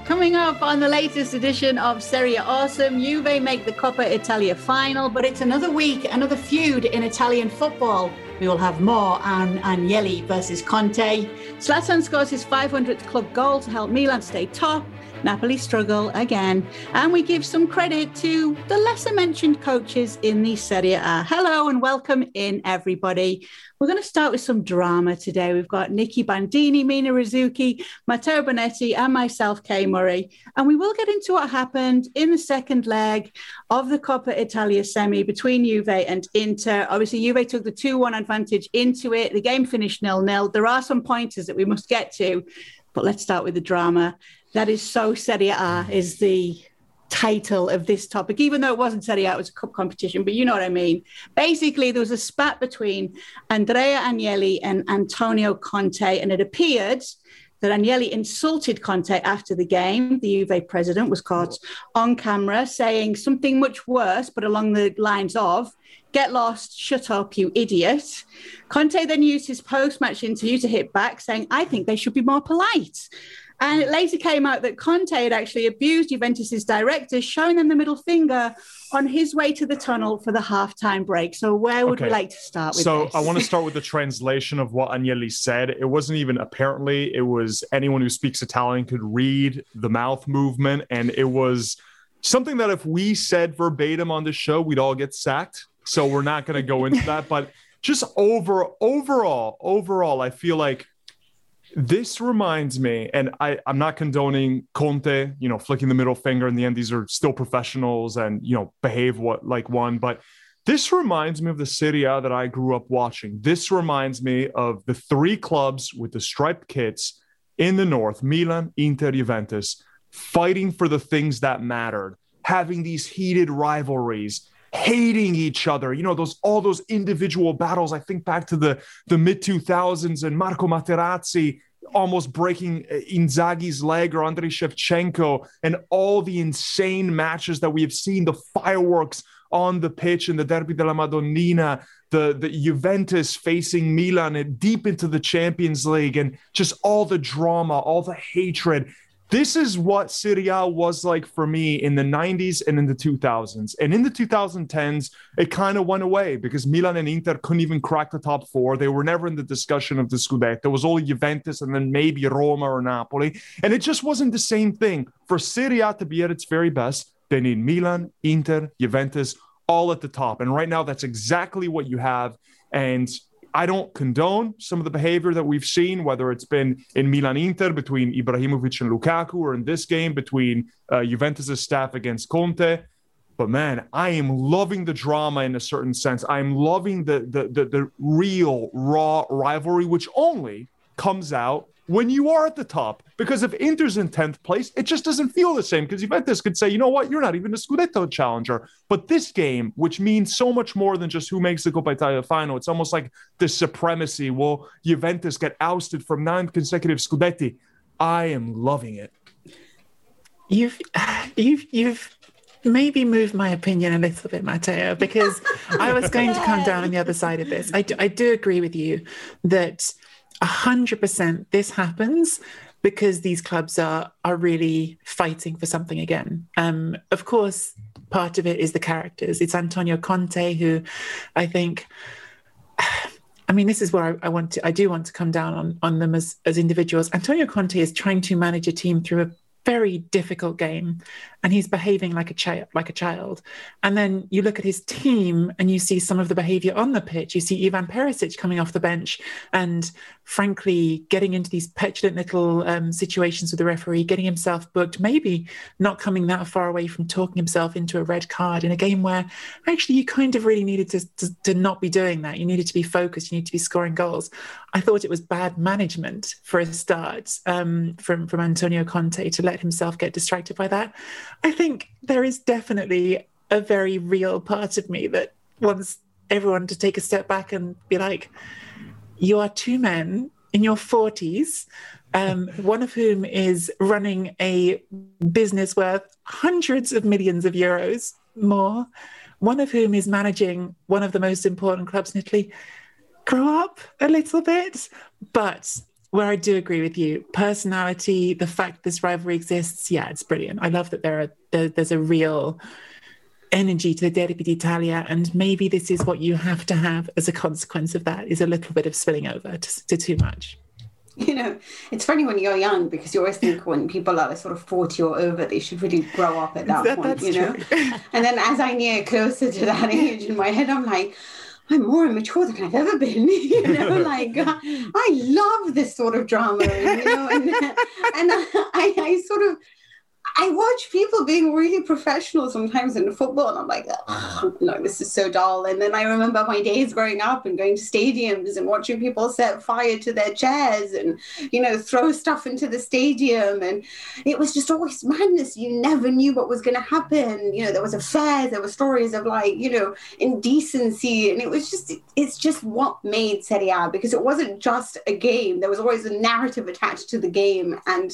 Coming up on the latest edition of Serie Awesome, Juve make the Coppa Italia final, but it's another week, another feud in Italian football. We will have more on Agnelli versus Conte. Zlatan scores his 500th club goal to help Milan stay top. Napoli struggle again. And we give some credit to the lesser mentioned coaches in the Serie A. Hello and welcome in, everybody. We're going to start with some drama today. We've got Nicky Bandini, Mina Rizzuki, Matteo Bonetti, and myself, Kay Murray. And we will get into what happened in the second leg of the Coppa Italia semi between Juve and Inter. Obviously, Juve took the 2-1 advantage into it. The game finished 0-0. There are some pointers that we must get to, but let's start with the drama. That is So Serie A is the title of this topic, even though it wasn't Serie A, it was a cup competition, but you know what I mean. Basically, there was a spat between Andrea Agnelli and Antonio Conte, and it appeared that Agnelli insulted Conte after the game. The Juve president was caught on camera saying something much worse, but along the lines of, "Get lost, shut up, you idiot." Conte then used his post-match interview to hit back, saying, "I think they should be more polite." And it later came out that Conte had actually abused Juventus's directors, showing them the middle finger on his way to the tunnel for the halftime break. So where would we like to start with So this? I want to start with the translation of what Agnelli said. It wasn't even apparently, it was anyone who speaks Italian could read the mouth movement. And it was something that if we said verbatim on the show, we'd all get sacked. So we're not going to go into that. But just overall, I feel like this reminds me, and I'm not condoning Conte, flicking the middle finger. In the end, these are still professionals and, behave like one. But this reminds me of the Serie A that I grew up watching. This reminds me of the three clubs with the striped kits in the north, Milan, Inter, Juventus, fighting for the things that mattered, having these heated rivalries, hating each other, all those individual battles. I think back to the mid-2000s and Marco Materazzi almost breaking Inzaghi's leg, or Andriy Shevchenko, and all the insane matches that we have seen, the fireworks on the pitch in the Derby della Madonnina, the Juventus facing Milan deep into the Champions League, and just all the drama, all the hatred. This is what Serie A was like for me in the 90s and in the 2000s. And in the 2010s, it kind of went away because Milan and Inter couldn't even crack the top four. They were never in the discussion of the Scudetto. It was only Juventus and then maybe Roma or Napoli. And it just wasn't the same thing. For Serie A to be at its very best, they need Milan, Inter, Juventus, all at the top. And right now, that's exactly what you have. And I don't condone some of the behavior that we've seen, whether it's been in Milan-Inter between Ibrahimovic and Lukaku, or in this game between Juventus' staff against Conte. But man, I am loving the drama in a certain sense. I am loving the real, raw rivalry, which only comes out when you are at the top. Because if Inter's in 10th place, it just doesn't feel the same, because Juventus could say, you know what, you're not even a Scudetto challenger. But this game, which means so much more than just who makes the Coppa Italia final, it's almost like the supremacy. Will Juventus get ousted from 9 consecutive Scudetti? I am loving it. You've maybe moved my opinion a little bit, Matteo, because I was going to come down on the other side of this. I do agree with you that 100% this happens because these clubs are really fighting for something again. Of course, part of it is the characters. It's Antonio Conte, who I think, this is where I do want to come down on them as individuals. Antonio Conte is trying to manage a team through a very difficult game, and he's behaving like a child. And then you look at his team and you see some of the behavior on the pitch. You see Ivan Perisic coming off the bench and frankly getting into these petulant little situations with the referee, getting himself booked, maybe not coming that far away from talking himself into a red card in a game where actually you kind of really needed to not be doing that. You needed to be focused. You need to be scoring goals. I thought it was bad management for a start from Antonio Conte to let himself get distracted by that. I think there is definitely a very real part of me that wants everyone to take a step back and be like, you are two men in your 40s, one of whom is running a business worth hundreds of millions of euros more, one of whom is managing one of the most important clubs in Italy. Grow up a little bit. But where I do agree with you. Personality, the fact this rivalry exists, yeah, it's brilliant. I love that there's a real energy to the Derby d'Italia, and maybe this is what you have to have as a consequence of that, is a little bit of spilling over to too much. It's funny when you're young, because you always think when people are sort of 40 or over, they should really grow up at that point, that's true. And then as I near closer to that age in my head, I'm like, I'm more immature than I've ever been, I love this sort of drama, and I sort of, I watch people being really professional sometimes in football, and I'm like, oh, no, this is so dull. And then I remember my days growing up and going to stadiums and watching people set fire to their chairs and, throw stuff into the stadium. And it was just always madness. You never knew what was going to happen. There was affairs, there were stories of indecency. And it's just what made Serie A, because it wasn't just a game. There was always a narrative attached to the game. And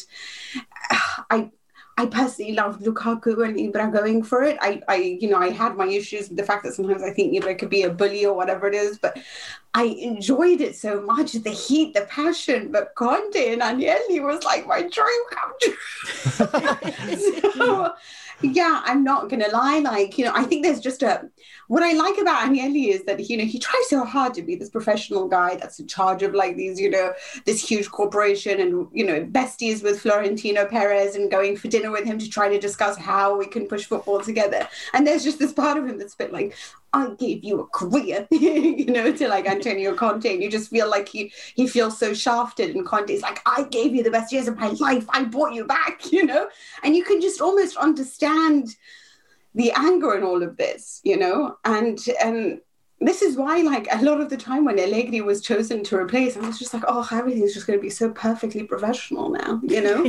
I personally loved Lukaku and Ibra going for it. I had my issues with the fact that sometimes I think Ibra could be a bully or whatever it is, but I enjoyed it so much, the heat, the passion. But Conte and Agnelli was like my dream come true. So, yeah, I'm not going to lie. I think there's just what I like about Agnelli is that, he tries so hard to be this professional guy that's in charge of these, this huge corporation and, besties with Florentino Perez and going for dinner with him to try to discuss how we can push football together. And there's just this part of him that's a bit like, I gave you a career, to Antonio Conte. And you just feel like he feels so shafted. And Conte's like, I gave you the best years of my life. I brought you back, And you can just almost understand the anger in all of this, And this is why, a lot of the time when Allegri was chosen to replace, I was just like, oh, everything's just going to be so perfectly professional now,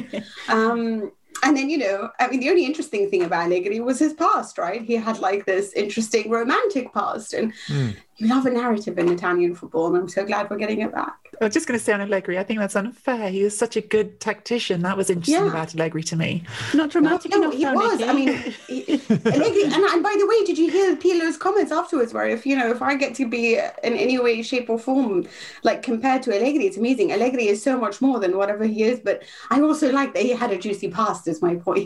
And then, the only interesting thing about Allegri was his past, right? He had this interesting romantic past. And you love a narrative in Italian football, and I'm so glad we're getting it back. I was just going to say on Allegri, I think that's unfair. He was such a good tactician. That was interesting about Allegri to me. Not dramatic enough. He was. Allegri, and by the way, did you hear Pirlo's comments afterwards where if I get to be in any way, shape or form, compared to Allegri, it's amazing. Allegri is so much more than whatever he is, but I also like that he had a juicy past, is my point.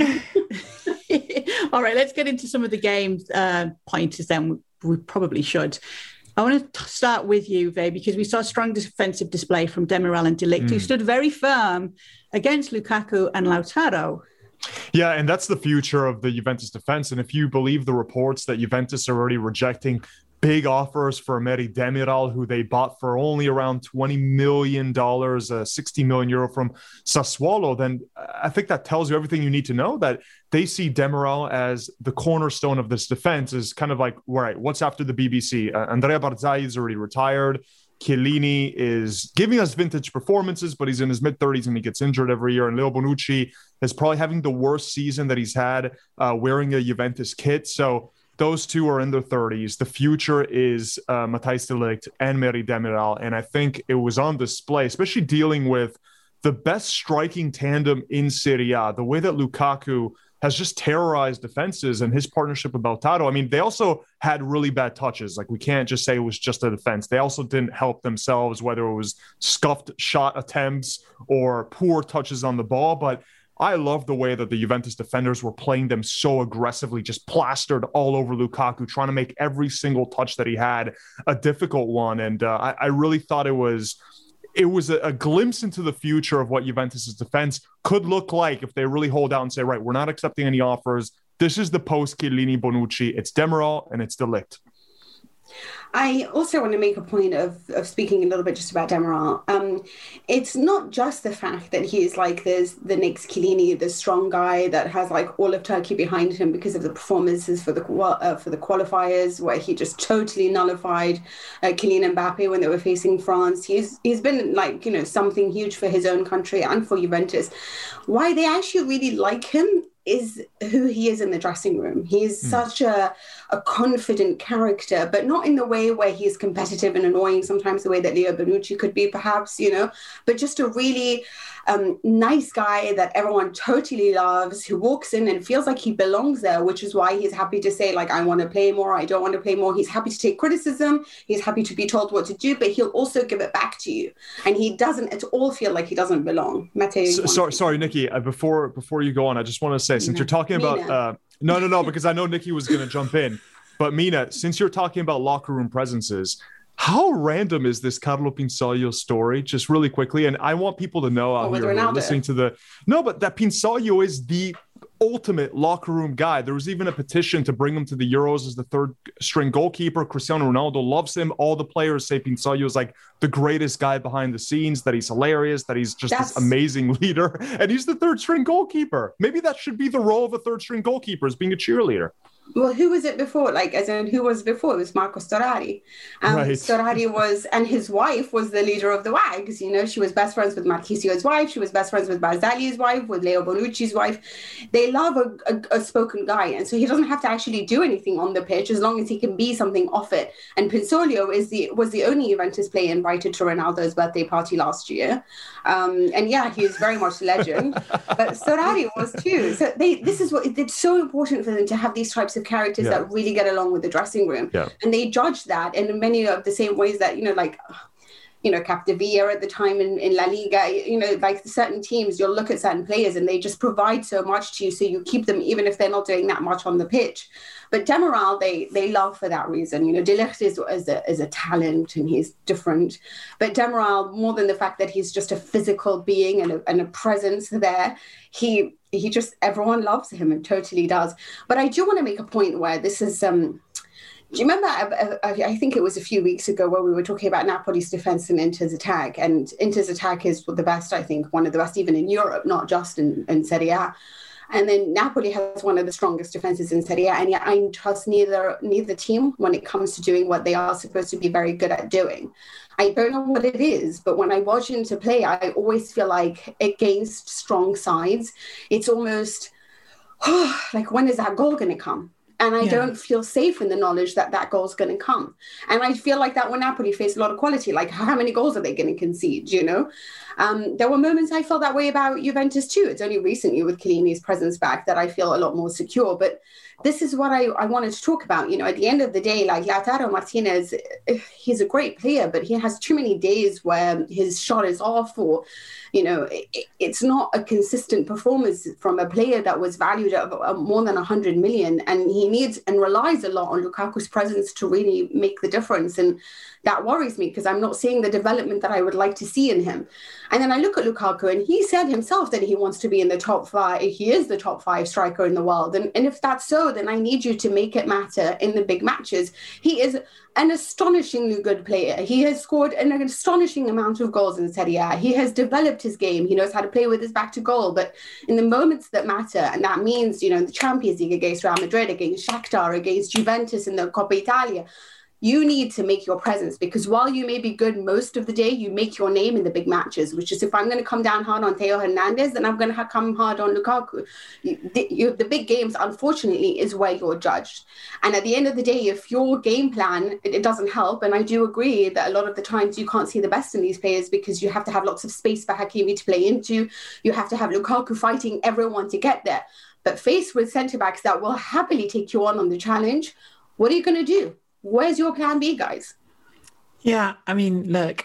All right, let's get into some of the game's pointers then. We probably should. I want to start with you, Vey, because we saw a strong defensive display from Demiral and De Ligt, who stood very firm against Lukaku and Lautaro. Yeah, and that's the future of the Juventus defense. And if you believe the reports that Juventus are already rejecting big offers for Meri Demiral, who they bought for only around $20 million, 60 million euro from Sassuolo, then I think that tells you everything you need to know, that they see Demiral as the cornerstone of this defense, is kind of like, right, what's after the BBC? Andrea Barzagli is already retired. Chiellini is giving us vintage performances, but he's in his mid-30s and he gets injured every year. And Leo Bonucci is probably having the worst season that he's had wearing a Juventus kit. So those two are in their 30s. The future is Matthijs de Ligt and Meri Demiral. And I think it was on display, especially dealing with the best striking tandem in Serie A, the way that Lukaku has just terrorized defenses, and his partnership with Lautaro. I mean, they also had really bad touches. We can't just say it was just a defense. They also didn't help themselves, whether it was scuffed shot attempts or poor touches on the ball. But I love the way that the Juventus defenders were playing them so aggressively, just plastered all over Lukaku, trying to make every single touch that he had a difficult one. And I really thought it was a glimpse into the future of what Juventus's defense could look like if they really hold out and say, right, we're not accepting any offers. This is the post-Chiellini Bonucci. It's Demiral and it's De Ligt. I also want to make a point of speaking a little bit just about Demiral. It's not just the fact that he is there's the next Chiellini, the strong guy that has all of Turkey behind him because of the performances for the qualifiers, where he just totally nullified Kylian Mbappe when they were facing France. He's been something huge for his own country and for Juventus. Why they actually really like him is who he is in the dressing room. He's such a confident character, but not in the way where he's competitive and annoying, sometimes the way that Leo Bonucci could be, perhaps, but just a really nice guy that everyone totally loves, who walks in and feels like he belongs there, which is why he's happy to say, like, I want to play more, I don't want to play more. He's happy to take criticism. He's happy to be told what to do, but he'll also give it back to you. And he doesn't at all feel like he doesn't belong. Matteo, sorry, Nikki, before you go on, I just want to say, since you're talking about no, because I know Nikki was going to jump in, but Mina, since you're talking about locker room presences, how random is this Carlo Pinsoglio story? Just really quickly, and I want people to know out here who are listening to but that Pinsoglio is the ultimate locker room guy. There was even a petition to bring him to the Euros as the third string goalkeeper. Cristiano Ronaldo loves him. All the players say Pinsoglio is like the greatest guy behind the scenes, that he's hilarious, that he's just this amazing leader, and he's the third string goalkeeper. Maybe that should be the role of a third string goalkeeper, is being a cheerleader. Well, who was it before? Like, as in, who was before? It was Marco Storari. Right. Storari was, and his wife was the leader of the WAGs. She was best friends with Marchisio's wife. She was best friends with Barzagli's wife, with Leo Bonucci's wife. They love a spoken guy. And so he doesn't have to actually do anything on the pitch as long as he can be something off it. And Pinsoglio was the only Juventus player invited to Ronaldo's birthday party last year. And yeah, he is very much a legend. But Storari was too. So this is what it's so important for them to have these types of characters that really get along with the dressing room. And they judge that in many of the same ways that, Capdevila at the time in La Liga, like certain teams, you'll look at certain players and they just provide so much to you, so you keep them even if they're not doing that much on the pitch. But Demiral, they love for that reason. De Ligt is a talent and he's different. But Demiral, more than the fact that he's just a physical being and a presence there, he just, everyone loves him and totally does. But I do want to make a point where this is... do you remember, I think it was a few weeks ago, where we were talking about Napoli's defense and Inter's attack? And Inter's attack is the best, I think, one of the best even in Europe, not just in Serie A. And then Napoli has one of the strongest defenses in Serie A, and yet I trust neither team when it comes to doing what they are supposed to be very good at doing. I don't know what it is, but when I watch Inter play, I always feel like against strong sides, it's almost like, when is that goal going to come? And I don't feel safe in the knowledge that goal's going to come. And I feel like that when Napoli face a lot of quality, like, how many goals are they going to concede, There were moments I felt that way about Juventus too. It's only recently with Chiellini's presence back that I feel a lot more secure. But this is what I wanted to talk about. At the end of the day, like, Lautaro Martinez, he's a great player, but he has too many days where his shot is off, or, it's not a consistent performance from a player that was valued at more than 100 million. And he needs and relies a lot on Lukaku's presence to really make the difference. And that worries me, because I'm not seeing the development that I would like to see in him. And then I look at Lukaku, and he said himself that he wants to be in the top 5. He is the top 5 striker in the world. And if that's so, then I need you to make it matter in the big matches. He is an astonishingly good player. He has scored an astonishing amount of goals in Serie A. He has developed his game. He knows how to play with his back to goal. But in the moments that matter, and that means, the Champions League against Real Madrid, against Shakhtar, against Juventus in the Coppa Italia, you need to make your presence, because while you may be good most of the day, you make your name in the big matches, which is, if I'm going to come down hard on Theo Hernandez, then I'm going to come hard on Lukaku. The big games, unfortunately, is where you're judged. And at the end of the day, if your game plan, it doesn't help, and I do agree that a lot of the times you can't see the best in these players, because you have to have lots of space for Hakimi to play into. You have to have Lukaku fighting everyone to get there. But faced with centre-backs that will happily take you on the challenge, what are you going to do? Where's your plan B, guys? Yeah, I mean, look,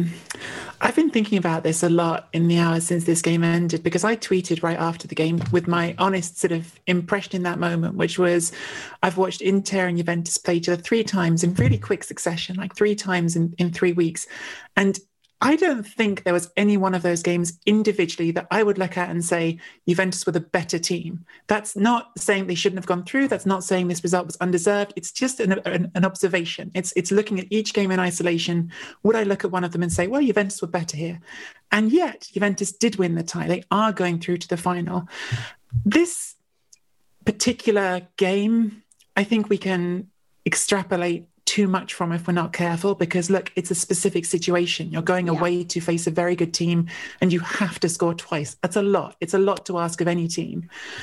I've been thinking about this a lot in the hours since this game ended, because I tweeted right after the game with my honest sort of impression in that moment, which was, I've watched Inter and Juventus play each other 3 times in really quick succession, like 3 times in 3 weeks. And I don't think there was any one of those games individually that I would look at and say Juventus were the better team. That's not saying they shouldn't have gone through. That's not saying this result was undeserved. It's just an observation. It's looking at each game in isolation. Would I look at one of them and say, well, Juventus were better here? And yet Juventus did win the tie. They are going through to the final. This particular game, I think we can extrapolate too much from if we're not careful, because look, it's a specific situation. You're going away to face a very good team and you have to score twice. That's a lot. It's a lot to ask of any team.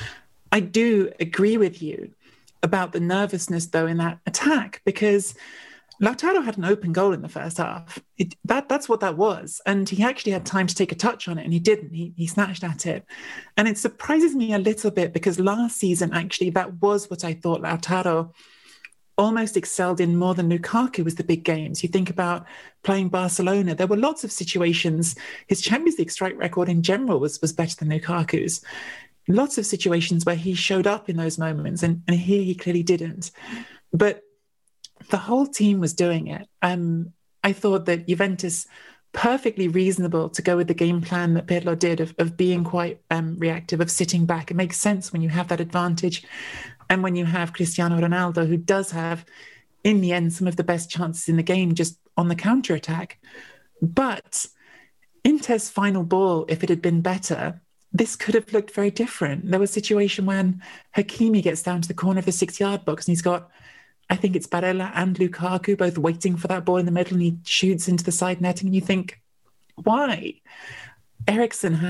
I do agree with you about the nervousness, though, in that attack, because Lautaro had an open goal in the first half. That's what that was. And he actually had time to take a touch on it, and he didn't. He snatched at it. And it surprises me a little bit because last season, actually, that was what I thought Lautaro almost excelled in more than Lukaku was the big games. You think about playing Barcelona. There were lots of situations. His Champions League strike record in general was better than Lukaku's. Lots of situations where he showed up in those moments, and here he clearly didn't. But the whole team was doing it. I thought that Juventus, perfectly reasonable to go with the game plan that Pirlo did of being quite reactive, of sitting back. It makes sense when you have that advantage. And when you have Cristiano Ronaldo, who does have, in the end, some of the best chances in the game just on the counter-attack. But Inter's final ball, if it had been better, this could have looked very different. There was a situation when Hakimi gets down to the corner of the 6-yard box and he's got, I think it's Barella and Lukaku both waiting for that ball in the middle, and he shoots into the side netting, and you think, why? Eriksen,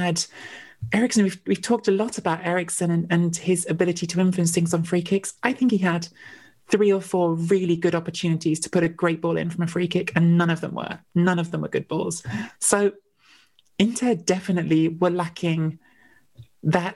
we've talked a lot about Eriksen and his ability to influence things on free kicks. I think he had 3 or 4 really good opportunities to put a great ball in from a free kick, and none of them were good balls. So Inter definitely were lacking that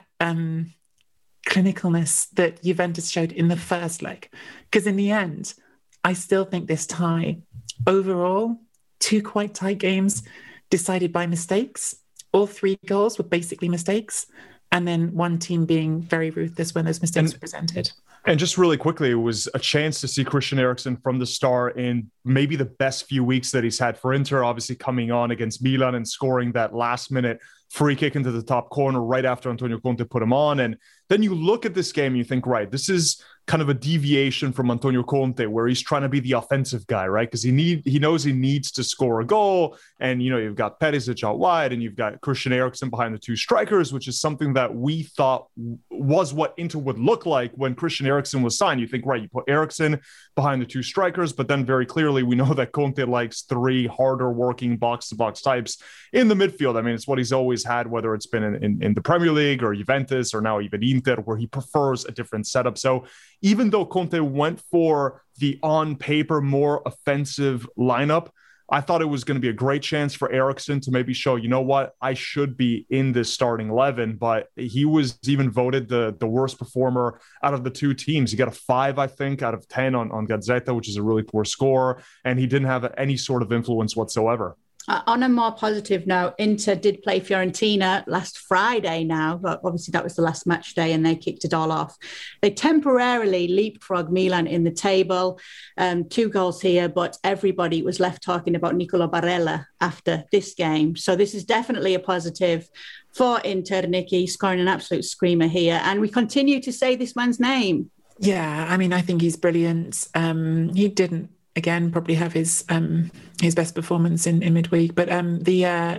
clinicalness that Juventus showed in the first leg. Because in the end, I still think this tie, overall, 2 quite tight games decided by mistakes. All 3 goals were basically mistakes. And then one team being very ruthless when those mistakes were presented. And just really quickly, it was a chance to see Christian Eriksen from the start in maybe the best few weeks that he's had for Inter, obviously coming on against Milan and scoring that last-minute free kick into the top corner right after Antonio Conte put him on. And then you look at this game and you think, right, this is kind of a deviation from Antonio Conte, where he's trying to be the offensive guy, right? Because he knows he needs to score a goal. And, you know, you've got Perisic out wide and you've got Christian Eriksen behind the 2 strikers, which is something that we thought was what Inter would look like when Christian Eriksen was signed. You think, right, you put Eriksen behind the 2 strikers, but then very clearly we know that Conte likes 3 harder working box-to-box types in the midfield. I mean, it's what he's always had, whether it's been in the Premier League or Juventus or now even Inter, where he prefers a different setup. So even though Conte went for the on paper more offensive lineup, I thought it was going to be a great chance for Eriksen to maybe show, you know what, I should be in this starting 11. But he was even voted the worst performer out of the 2 teams. He got a 5, I think, out of 10 on Gazzetta, which is a really poor score. And he didn't have any sort of influence whatsoever. On a more positive note, Inter did play Fiorentina last Friday now, but obviously that was the last match day and they kicked it all off. They temporarily leapfrogged Milan in the table, 2 goals here, but everybody was left talking about Nicolo Barella after this game. So this is definitely a positive for Inter. Nikki scoring an absolute screamer here. And we continue to say this man's name. Yeah, I mean, I think he's brilliant. He didn't, again, probably have his best performance in midweek, but the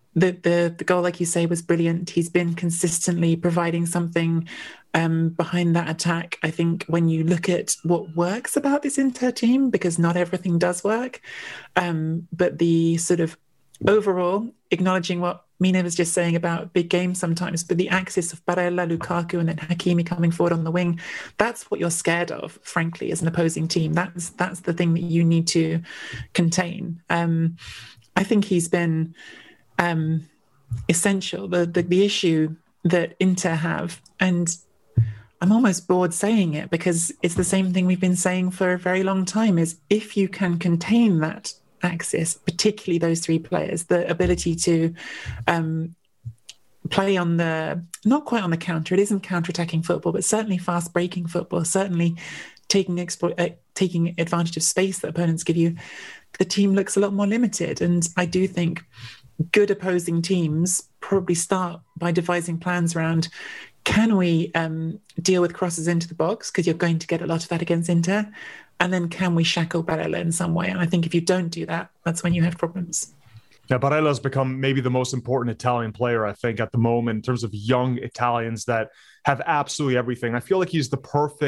goal, like you say, was brilliant. He's been consistently providing something behind that attack. I think when you look at what works about this Inter team, because not everything does work, but the sort of overall, acknowledging what Mina was just saying about big games sometimes, but the axis of Barella, Lukaku, and then Hakimi coming forward on the wing, that's what you're scared of, frankly, as an opposing team. That's the thing that you need to contain. I think he's been essential. The issue that Inter have, and I'm almost bored saying it because it's the same thing we've been saying for a very long time, is if you can contain that axis, particularly those 3 players, the ability to play on the, not quite on the counter, it isn't counter-attacking football, but certainly fast-breaking football, certainly taking advantage of space that opponents give you, the team looks a lot more limited. And I do think good opposing teams probably start by devising plans around, can we deal with crosses into the box? Because you're going to get a lot of that against Inter. And then can we shackle Barella in some way? And I think if you don't do that, that's when you have problems. Yeah, Barella's become maybe the most important Italian player, I think, at the moment in terms of young Italians that have absolutely everything. I feel like he's the perfect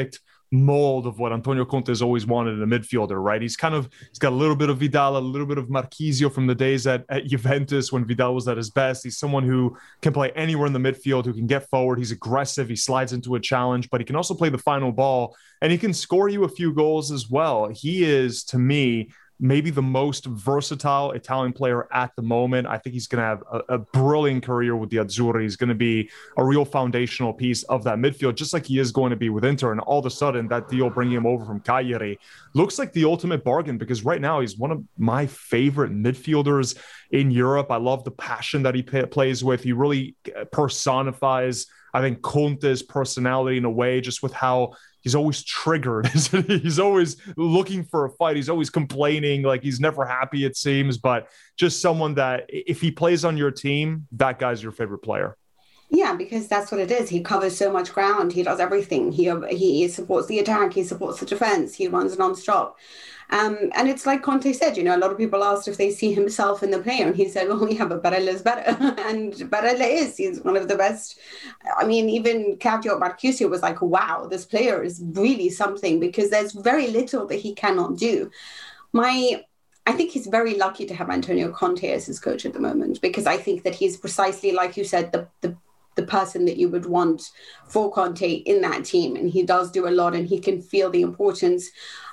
mold of what Antonio Conte has always wanted in a midfielder, right? He's got a little bit of Vidal, a little bit of Marchisio from the days at Juventus when Vidal was at his best. He's someone who can play anywhere in the midfield, who can get forward. He's aggressive. He slides into a challenge, but he can also play the final ball, and he can score you a few goals as well. He is, to me, maybe the most versatile Italian player at the moment. I think he's going to have a brilliant career with the Azzurri. He's going to be a real foundational piece of that midfield, just like he is going to be with Inter. And all of a sudden, that deal bringing him over from Cagliari looks like the ultimate bargain, because right now he's one of my favorite midfielders in Europe. I love the passion that he plays with. He really personifies, I think, Conte's personality in a way, just with how he's always triggered. He's always looking for a fight. He's always complaining, like he's never happy, it seems, but just someone that if he plays on your team, that guy's your favorite player. Yeah, because that's what it is. He covers so much ground. He does everything. He supports the attack. He supports the defense. He runs non-stop. And it's like Conte said, a lot of people asked if they see himself in the player, and he said, well, yeah, but Barella's better. And Barella he's one of the best. I mean, even Claudio Marchisio was like, wow, this player is really something, because there's very little that he cannot do. I think he's very lucky to have Antonio Conte as his coach at the moment, because I think that he's precisely, like you said, the person that you would want for Conte in that team. And he does do a lot, and he can feel the importance.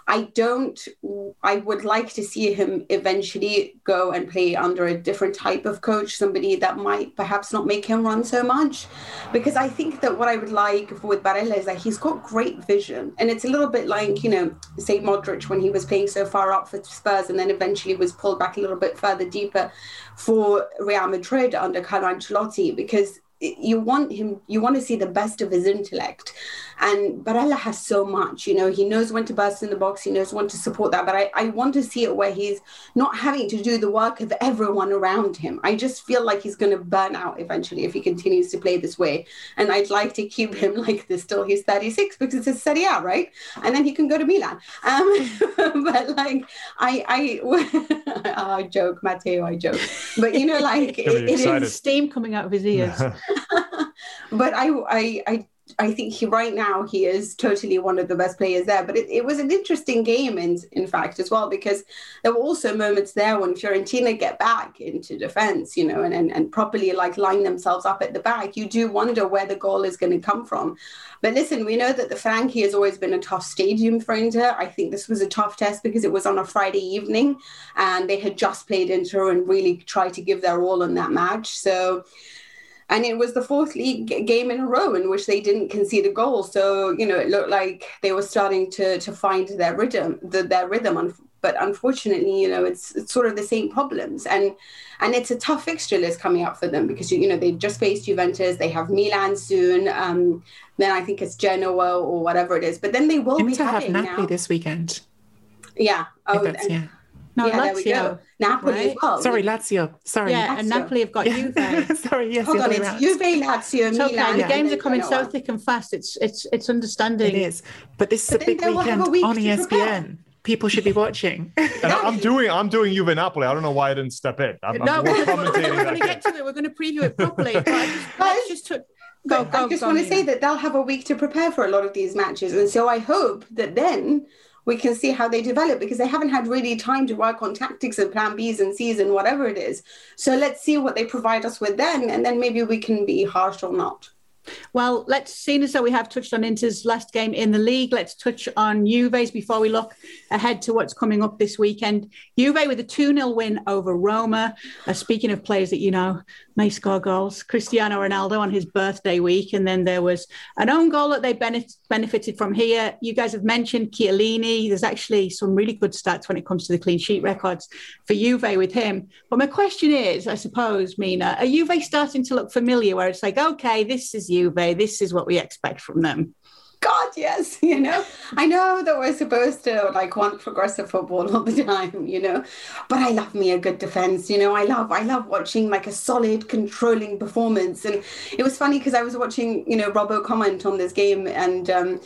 I would like to see him eventually go and play under a different type of coach, somebody that might perhaps not make him run so much. Because I think that what I would like with Barella is that he's got great vision. And it's a little bit like, say Modric when he was playing so far up for Spurs and then eventually was pulled back a little bit further deeper for Real Madrid under Carlo Ancelotti, because you want to see the best of his intellect. And Barella has so much, he knows when to burst in the box, he knows when to support that. But I want to see it where he's not having to do the work of everyone around him. I just feel like he's going to burn out eventually if he continues to play this way. And I'd like to keep him like this till he's 36, because it's Serie A, right? And then he can go to Milan. But like, I joke, Matteo, I joke. But it is steam coming out of his ears. But I think right now he is totally one of the best players there. But it was an interesting game, in fact, as well, because there were also moments there when Fiorentina get back into defense, and properly line themselves up at the back. You do wonder where the goal is going to come from. But listen, we know that the Franchi has always been a tough stadium for Inter. I think this was a tough test because it was on a Friday evening and they had just played Inter and really tried to give their all in that match. And it was the fourth league game in a row in which they didn't concede a goal. So, it looked like they were starting to find their rhythm. But unfortunately, it's sort of the same problems. And it's a tough fixture list coming up for them because, they just faced Juventus. They have Milan soon. Then I think it's Genoa or whatever it is. But then they will be having Napoli now this weekend. Yeah. No, yeah, Lazio, there we go. Napoli right? as well. Sorry, Lazio. Sorry. Yeah, Lazio. and Napoli have got Juve. Sorry, yes. Hold on, it's Juve, Lazio, It's okay. Milan. The games are coming Genoa. so thick and fast. It's understanding. It is. But this is a then big they will have weekend a week on to ESPN. prepare. People should be watching. And I'm doing Juve Napoli. I don't know why I didn't step in. I'm commentating we're going to that get to it. We're going to preview it properly. But I just want to say that they'll have a week to prepare for a lot of these matches. And so I hope that then we can see how they develop, because they haven't had really time to work on tactics and plan Bs and Cs and whatever it is. So let's see what they provide us with then, and then maybe we can be harsh or not. Well, let's see as though we have touched on Inter's last game in the league. Let's touch on Juve's before we look ahead to what's coming up this weekend. Juve with a 2-0 win over Roma. Speaking of players that may score goals, Cristiano Ronaldo on his birthday week. And then there was an own goal that they benefited from here. You guys have mentioned Chiellini. There's actually some really good stats when it comes to the clean sheet records for Juve with him. But my question is, I suppose, Mina, are Juve starting to look familiar where it's like, okay, this is Juve, this is what we expect from them? God, yes, I know that we're supposed to want progressive football all the time, but I love me a good defense, I love watching a solid controlling performance. And it was funny because I was watching, Robbo comment on this game, and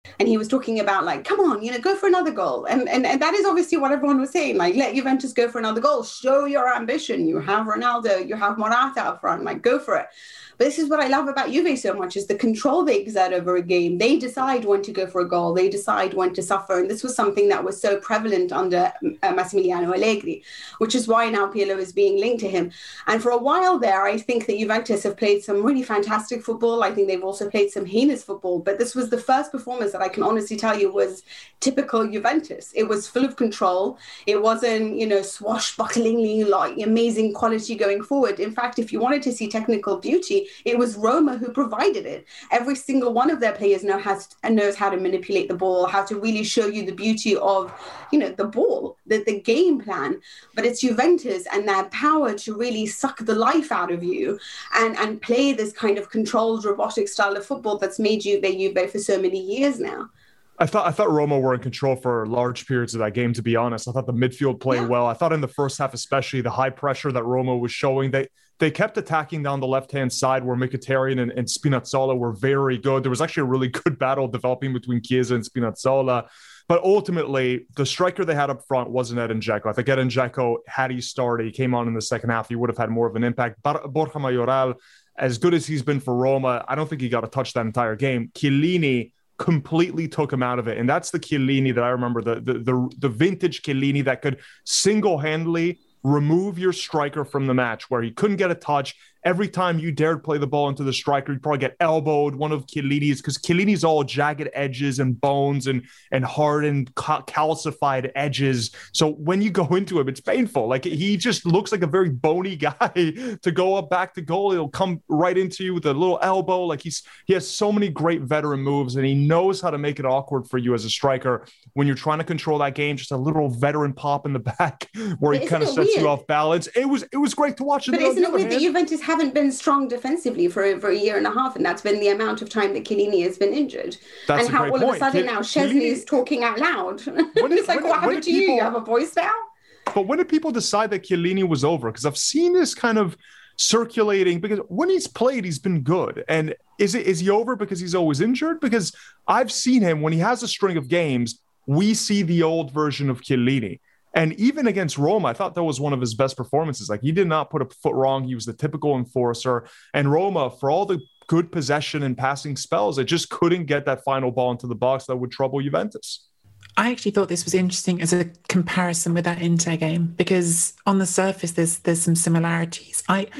And he was talking about like, come on, go for another goal. And that is obviously what everyone was saying. Like, let Juventus go for another goal. Show your ambition. You have Ronaldo, you have Morata up front. Like, go for it. But this is what I love about Juve so much, is the control they exert over a game. They decide when to go for a goal. They decide when to suffer. And this was something that was so prevalent under Massimiliano Allegri, which is why now Pirlo is being linked to him. And for a while there, I think that Juventus have played some really fantastic football. I think they've also played some heinous football. But this was the first performance that I can honestly tell you was typical Juventus. It was full of control. It wasn't, swashbucklingly, like amazing quality going forward. In fact, if you wanted to see technical beauty, it was Roma who provided it. Every single one of their players knows how to manipulate the ball, how to really show you the beauty of, the ball, the game plan. But it's Juventus and their power to really suck the life out of you and play this kind of controlled, robotic style of football that's made Juve for so many years now. I thought Roma were in control for large periods of that game, to be honest. I thought the midfield played well. I thought in the first half, especially, the high pressure that Roma was showing, they kept attacking down the left-hand side where Mkhitaryan and Spinazzola were very good. There was actually a really good battle developing between Chiesa and Spinazzola. But ultimately, the striker they had up front wasn't Edin Dzeko. I think Edin Dzeko, had he started, he came on in the second half, he would have had more of an impact. Borja Mayoral, as good as he's been for Roma, I don't think he got a touch that entire game. Chiellini completely took him out of it. And that's the Chiellini that I remember, the vintage Chiellini that could single-handedly remove your striker from the match, where he couldn't get a touch. Every time you dared play the ball into the striker, you'd probably get elbowed, one of Chiellini's, because Chiellini's all jagged edges and bones and hardened, calcified edges. So when you go into him, it's painful. Like, he just looks like a very bony guy to go up back to goal. He'll come right into you with a little elbow. Like, he has so many great veteran moves, and he knows how to make it awkward for you as a striker when you're trying to control that game. Just a little veteran pop in the back where he kind of sets you off balance. It was great to watch. But isn't it weird that Juventus haven't been strong defensively for over a year and a half, and that's been the amount of time that Chiellini has been injured? That's and how all of a sudden now Szczesny is talking out loud. It's like, what happened to you? You have a voice now? But when did people decide that Chiellini was over? Because I've seen this kind of circulating, because when he's played, he's been good. And is he over because he's always injured? Because I've seen him, when he has a string of games, we see the old version of Chiellini. And even against Roma, I thought that was one of his best performances. Like, he did not put a foot wrong. He was the typical enforcer. And Roma, for all the good possession and passing spells, it just couldn't get that final ball into the box that would trouble Juventus. I actually thought this was interesting as a comparison with that Inter game, because on the surface, there's some similarities.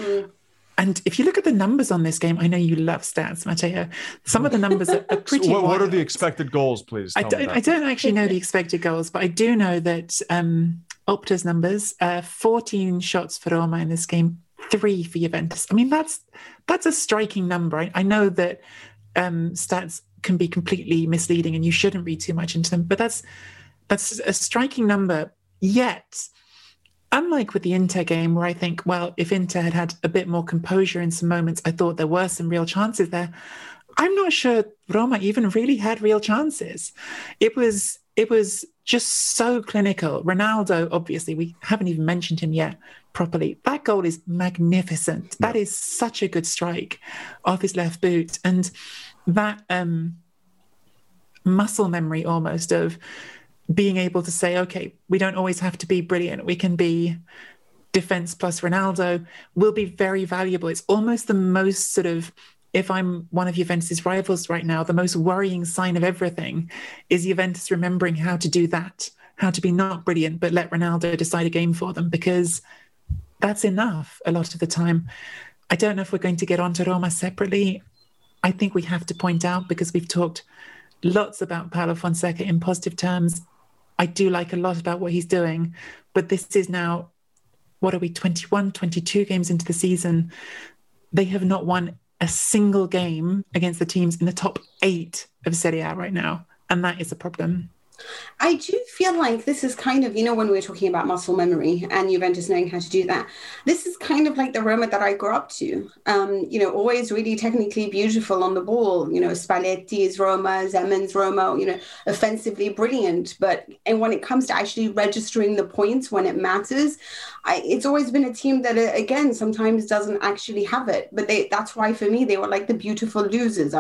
And if you look at the numbers on this game, I know you love stats, Matteo. Some of the numbers are pretty wild. What are the expected goals, please? I don't actually know the expected goals, but I do know that Opta's numbers, 14 shots for Roma in this game, 3 for Juventus. I mean, that's a striking number. I know that stats can be completely misleading and you shouldn't read too much into them, but that's a striking number. Yet, unlike with the Inter game, where I think, well, if Inter had a bit more composure in some moments, I thought there were some real chances there. I'm not sure Roma even really had real chances. It was just so clinical. Ronaldo, obviously, we haven't even mentioned him yet properly. That goal is magnificent. That is such a good strike off his left boot. And that muscle memory almost of being able to say, okay, we don't always have to be brilliant. We can be defense plus Ronaldo will be very valuable. It's almost the most sort of, if I'm one of Juventus' rivals right now, the most worrying sign of everything is Juventus remembering how to do that, how to be not brilliant, but let Ronaldo decide a game for them, because that's enough a lot of the time. I don't know if we're going to get onto Roma separately. I think we have to point out, because we've talked lots about Paulo Fonseca in positive terms. I do like a lot about what he's doing, but this is now, what are we, 21, 22 games into the season. They have not won a single game against the teams in the top 8 of Serie A right now, and that is a problem. I do feel like this is kind of, when we were talking about muscle memory and Juventus knowing how to do that, this is kind of like the Roma that I grew up to. Always really technically beautiful on the ball. Spalletti's Roma, Zeman's Roma, offensively brilliant. And when it comes to actually registering the points when it matters, it's always been a team that, again, sometimes doesn't actually have it. But that's why, for me, they were like the beautiful losers.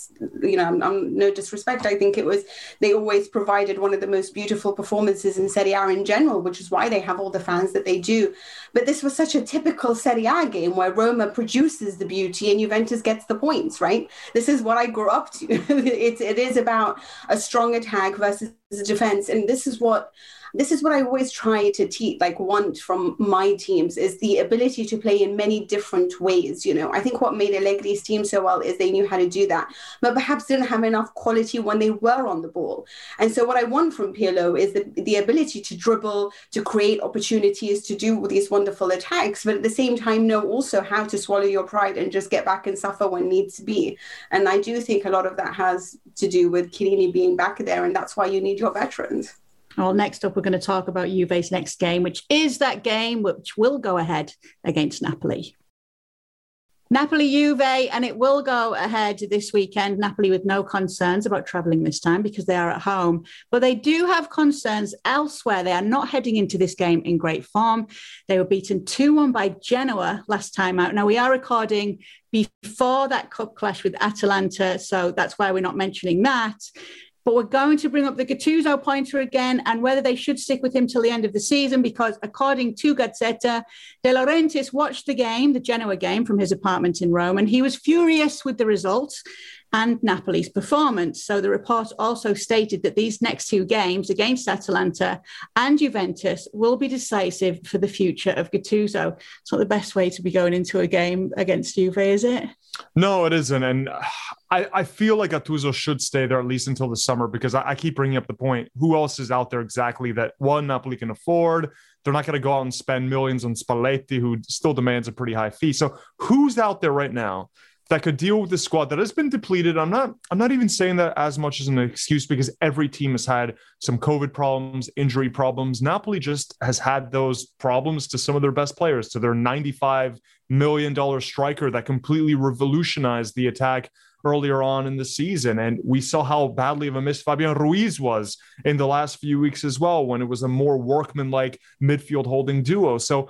I'm no disrespect. I think they always provided one of the most beautiful performances in Serie A in general, which is why they have all the fans that they do. But this was such a typical Serie A game where Roma produces the beauty and Juventus gets the points, right? This is what I grew up to. It is about a strong attack versus a defense. And this is what I always try to want from my teams, is the ability to play in many different ways. I think what made Allegri's team so well is they knew how to do that, but perhaps didn't have enough quality when they were on the ball. And so what I want from Pirlo is the ability to dribble, to create opportunities, to do these wonderful attacks, but at the same time know also how to swallow your pride and just get back and suffer when needs to be. And I do think a lot of that has to do with Chiellini being back there, and that's why you need your veterans. Well, next up, we're going to talk about Juve's next game, which is that game which will go ahead against Napoli. Napoli-Juve, and it will go ahead this weekend. Napoli with no concerns about travelling this time because they are at home. But they do have concerns elsewhere. They are not heading into this game in great form. They were beaten 2-1 by Genoa last time out. Now, we are recording before that cup clash with Atalanta, so that's why we're not mentioning that. But we're going to bring up the Gattuso pointer again and whether they should stick with him till the end of the season, because according to Gazzetta, De Laurentiis watched the Genoa game, from his apartment in Rome, and he was furious with the results and Napoli's performance. So the report also stated that these next two games against Atalanta and Juventus will be decisive for the future of Gattuso. It's not the best way to be going into a game against Juve, is it? No, it isn't. And I feel like Gattuso should stay there at least until the summer, because I keep bringing up the point. Who else is out there exactly that, one, Napoli can afford? They're not going to go out and spend millions on Spalletti, who still demands a pretty high fee. So who's out there right now that could deal with the squad that has been depleted? I'm not even saying that as much as an excuse, because every team has had some COVID problems, injury problems. Napoli just has had those problems to some of their best players, to their $95 million striker that completely revolutionized the attack earlier on in the season. And we saw how badly of a miss Fabian Ruiz was in the last few weeks as well, when it was a more workmanlike midfield holding duo. So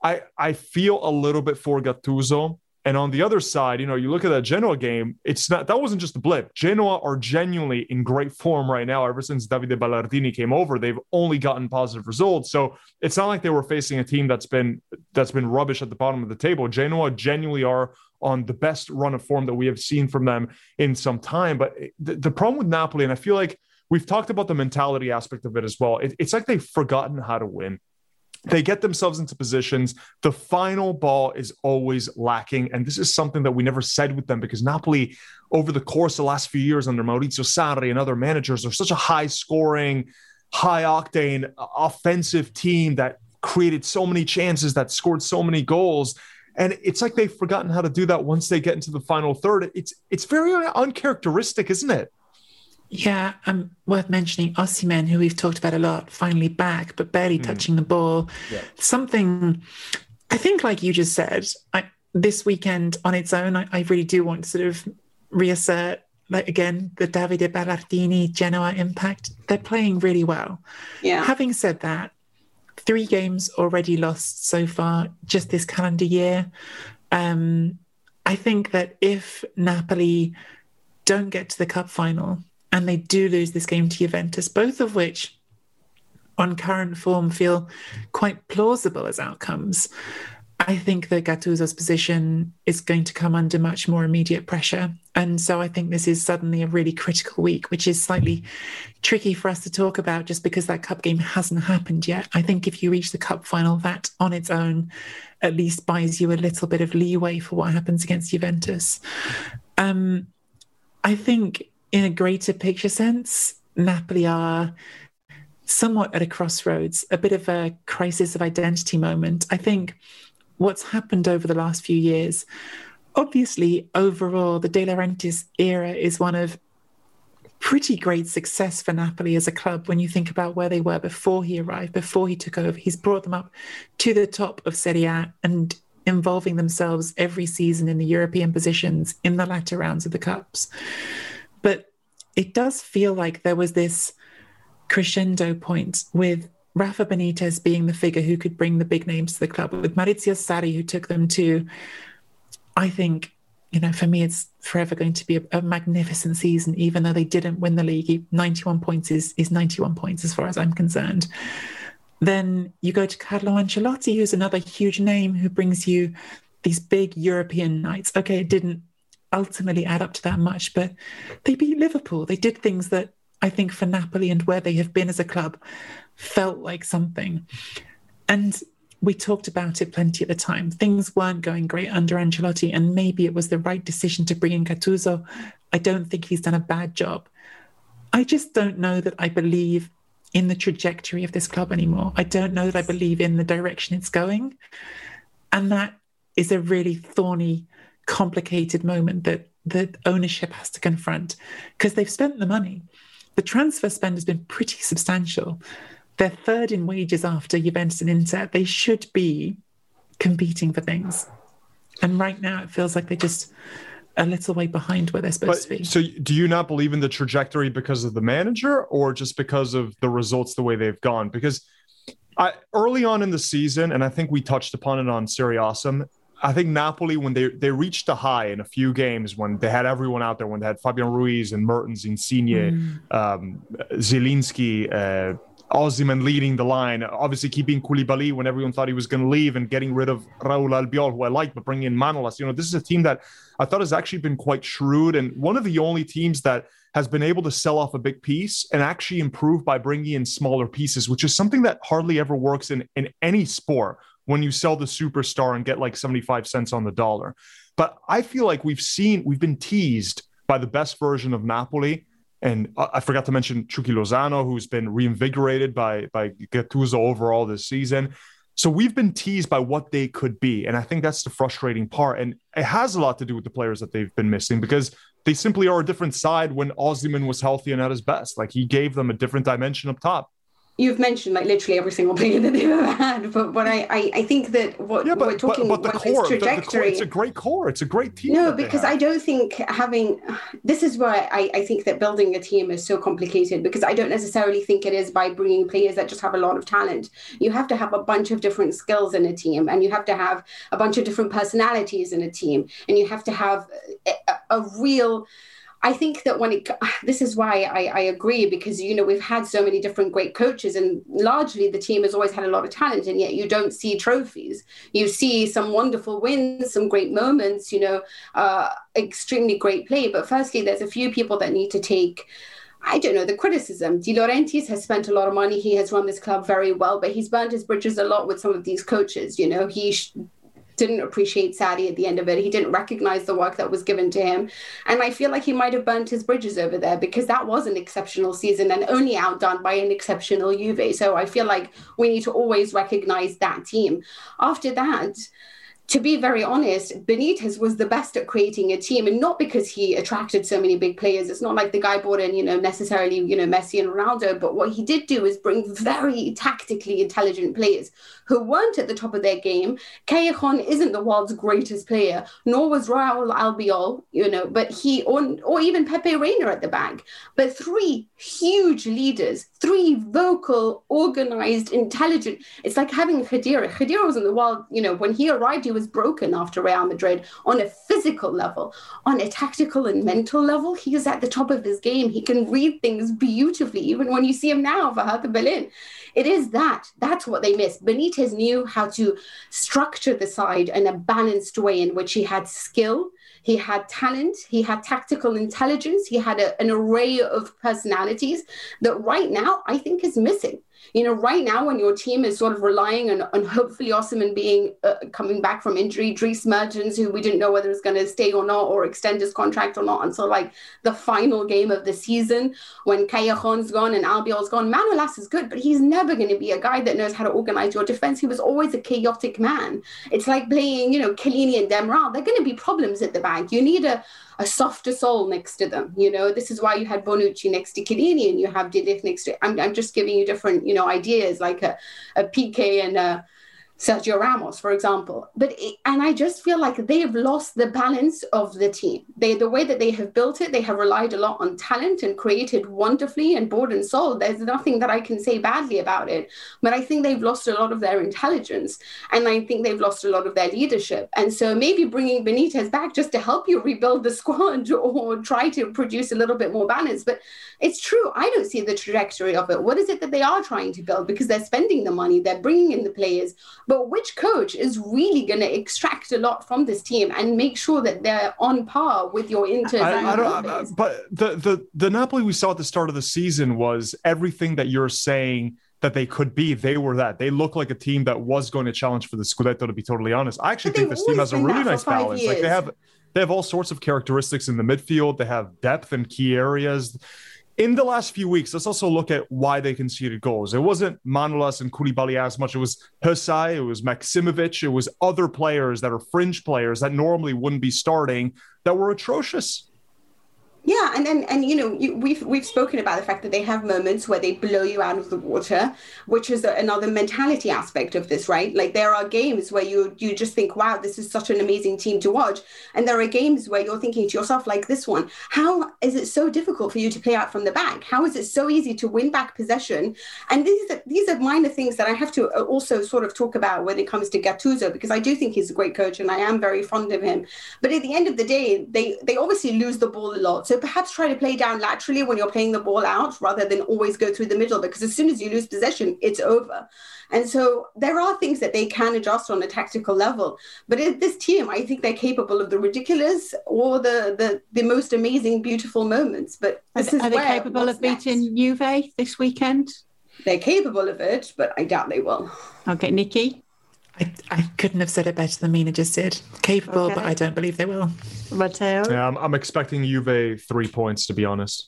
I feel a little bit for Gattuso. And on the other side, you look at that Genoa game, that wasn't just a blip. Genoa are genuinely in great form right now. Ever since Davide Ballardini came over, they've only gotten positive results. So it's not like they were facing a team that's been rubbish at the bottom of the table. Genoa genuinely are on the best run of form that we have seen from them in some time. But the problem with Napoli, and I feel like we've talked about the mentality aspect of it as well, it's like they've forgotten how to win. They get themselves into positions. The final ball is always lacking. And this is something that we never said with them, because Napoli, over the course of the last few years under Maurizio Sarri and other managers, are such a high-scoring, high-octane offensive team that created so many chances, that scored so many goals. And it's like they've forgotten how to do that once they get into the final third. It's very uncharacteristic, isn't it? Yeah, worth mentioning Osimhen, who we've talked about a lot, finally back, but barely touching the ball. Yeah. Something, I think, like you just said, this weekend on its own, I really do want to sort of reassert, again, the Davide Ballardini Genoa impact. They're playing really well. Yeah. Having said that, 3 games already lost so far just this calendar year. I think that if Napoli don't get to the cup final and they do lose this game to Juventus, both of which on current form feel quite plausible as outcomes, I think that Gattuso's position is going to come under much more immediate pressure. And so I think this is suddenly a really critical week, which is slightly tricky for us to talk about just because that cup game hasn't happened yet. I think if you reach the cup final, that on its own at least buys you a little bit of leeway for what happens against Juventus. I think in a greater picture sense, Napoli are somewhat at a crossroads, a bit of a crisis of identity moment. I think what's happened over the last few years, obviously overall the De Laurentiis era is one of pretty great success for Napoli as a club when you think about where they were before he arrived, before he took over. He's brought them up to the top of Serie A and involving themselves every season in the European positions in the latter rounds of the Cups. But it does feel like there was this crescendo point with Rafa Benitez being the figure who could bring the big names to the club, with Maurizio Sarri, who took them to, I think, for me, it's forever going to be a magnificent season, even though they didn't win the league. 91 points is 91 points as far as I'm concerned. Then you go to Carlo Ancelotti, who's another huge name who brings you these big European nights. Okay, it didn't ultimately add up to that much, but they beat Liverpool. They did things that I think for Napoli and where they have been as a club felt like something. And we talked about it plenty at the time. Things weren't going great under Ancelotti, and maybe it was the right decision to bring in Gattuso. I don't think he's done a bad job. I just don't know that I believe in the trajectory of this club anymore. I don't know that I believe in the direction it's going. And that is a really thorny, complicated moment that ownership has to confront, because they've spent the money. The transfer spend has been pretty substantial. They're third in wages after Juventus and Inter. They should be competing for things. And right now it feels like they're just a little way behind where they're supposed to be. So do you not believe in the trajectory because of the manager, or just because of the results the way they've gone? Because early on in the season, and I think we touched upon it on Serie Awesome, I think Napoli, when they reached a high in a few games, when they had everyone out there, when they had Fabian Ruiz and Mertens, Insigne, Zielinski, Osimhen leading the line, obviously keeping Koulibaly when everyone thought he was going to leave, and getting rid of Raul Albiol, who I like, but bringing in Manolas. This is a team that I thought has actually been quite shrewd, and one of the only teams that has been able to sell off a big piece and actually improve by bringing in smaller pieces, which is something that hardly ever works in any sport, when you sell the superstar and get like 75 cents on the dollar. But I feel like we've been teased by the best version of Napoli. And I forgot to mention Chucky Lozano, who's been reinvigorated by Gattuso overall this season. So we've been teased by what they could be. And I think that's the frustrating part. And it has a lot to do with the players that they've been missing, because they simply are a different side when Osimhen was healthy and at his best. Like, he gave them a different dimension up top. You've mentioned like literally every single player that they've ever had, but I think that we're talking about the core, trajectory. It's a great core. It's a great team. No, because I don't think this is why I think that building a team is so complicated, because I don't necessarily think it is by bringing players that just have a lot of talent. You have to have a bunch of different skills in a team, and you have to have a bunch of different personalities in a team, and you have to have a real... I think that this is why I agree, because, we've had so many different great coaches, and largely the team has always had a lot of talent, and yet you don't see trophies. You see some wonderful wins, some great moments, extremely great play. But firstly, there's a few people that need to take, the criticism. De Laurentiis has spent a lot of money. He has run this club very well, but he's burnt his bridges a lot with some of these coaches. He didn't appreciate Sarri at the end of it. He didn't recognize the work that was given to him. And I feel like he might have burnt his bridges over there, because that was an exceptional season and only outdone by an exceptional Juve. So I feel like we need to always recognize that team. After that, to be very honest, Benitez was the best at creating a team, and not because he attracted so many big players. It's not like the guy brought in, necessarily, Messi and Ronaldo, but what he did do is bring very tactically intelligent players who weren't at the top of their game. Callejon isn't the world's greatest player, nor was Raul Albiol, but or even Pepe Reina at the back. But three huge leaders, three vocal, organized, intelligent. It's like having Khedira. Khedira was in the world, when he arrived, he was broken after Real Madrid on a physical level. On a tactical and mental level, he is at the top of his game. He can read things beautifully, even when you see him now for Hertha Berlin. It is that's what they missed. Benitez knew how to structure the side in a balanced way, in which he had skill, he had talent, he had tactical intelligence, he had an array of personalities that right now I think is missing. Right now, when your team is sort of relying on hopefully Osimhen coming back from injury, Dries Mertens, who we didn't know whether he's going to stay or not, or extend his contract or not until like the final game of the season, when Callejon's gone and Albiol's gone. Manolas is good, but he's never going to be a guy that knows how to organize your defense. He was always a chaotic man. It's like playing, Chiellini and Demiral. There are going to be problems at the back. You need a a softer soul next to them. This is why you had Bonucci next to Chiellini and you have De Ligt next to. I'm just giving you different ideas, like a Piqué and a Sergio Ramos, for example. And I just feel like they've lost the balance of the team. The way that they have built it, they have relied a lot on talent and created wonderfully and bought and sold. There's nothing that I can say badly about it. But I think they've lost a lot of their intelligence. And I think they've lost a lot of their leadership. And so maybe bringing Benitez back just to help you rebuild the squad or try to produce a little bit more balance. But it's true. I don't see the trajectory of it. What is it that they are trying to build? Because they're spending the money, they're bringing in the players. But which coach is really going to extract a lot from this team and make sure that they're on par with your Inter? But the Napoli we saw at the start of the season was everything that you're saying that they could be. They were that. They look like a team that was going to challenge for the Scudetto, to be totally honest. I actually think this team has a really nice balance. Like they have all sorts of characteristics in the midfield. They have depth in key areas. In the last few weeks, let's also look at why they conceded goals. It wasn't Manolas and Koulibaly as much. It was Hysaj, it was Maksimovic, it was other players that are fringe players that normally wouldn't be starting that were atrocious. Yeah, we've spoken about the fact that they have moments where they blow you out of the water, which is another mentality aspect of this, right? Like there are games where you just think, wow, this is such an amazing team to watch. And there are games where you're thinking to yourself, like this one, how is it so difficult for you to play out from the back? How is it so easy to win back possession? And these are minor things that I have to also sort of talk about when it comes to Gattuso, because I do think he's a great coach and I am very fond of him. But at the end of the day, they obviously lose the ball a lot. So perhaps try to play down laterally when you're playing the ball out rather than always go through the middle, because as soon as you lose possession, it's over. And so there are things that they can adjust on a tactical level. But this team, I think they're capable of the ridiculous or the most amazing, beautiful moments. But are they capable of beating Juve this weekend? They're capable of it, but I doubt they will. Okay, Nikki? I couldn't have said it better than Mina just did. Capable, but I don't believe they will. Matteo? Yeah, I'm expecting Juve 3 points, to be honest.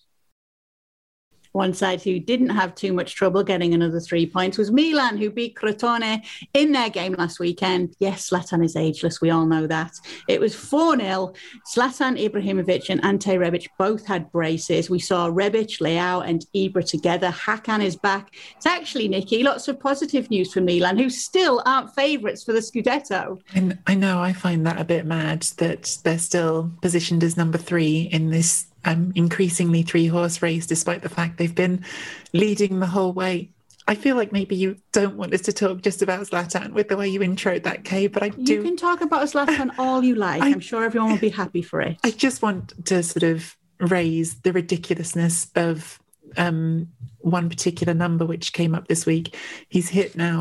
One side who didn't have too much trouble getting another 3 points was Milan, who beat Crotone in their game last weekend. Yes, Zlatan is ageless. We all know that. It was 4-0. Zlatan Ibrahimovic and Ante Rebic both had braces. We saw Rebic, Leao and Ibra together. Hakan is back. It's actually, Nikki, lots of positive news for Milan, who still aren't favourites for the Scudetto. And I know, I find that a bit mad that they're still positioned as number 3 in this increasingly 3-horse race, despite the fact they've been leading the whole way. I feel like maybe you don't want us to talk just about Zlatan with the way you introed that, Kay, but I do. You can talk about Zlatan all you like. I'm sure everyone will be happy for it. I just want to sort of raise the ridiculousness of one particular number which came up this week. He's hit now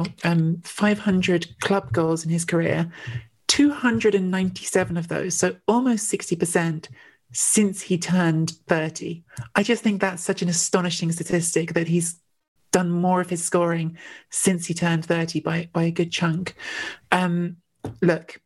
500 club goals in his career, 297 of those, so almost 60%. Since he turned 30. I just think that's such an astonishing statistic that he's done more of his scoring since he turned 30 by a good chunk. Look,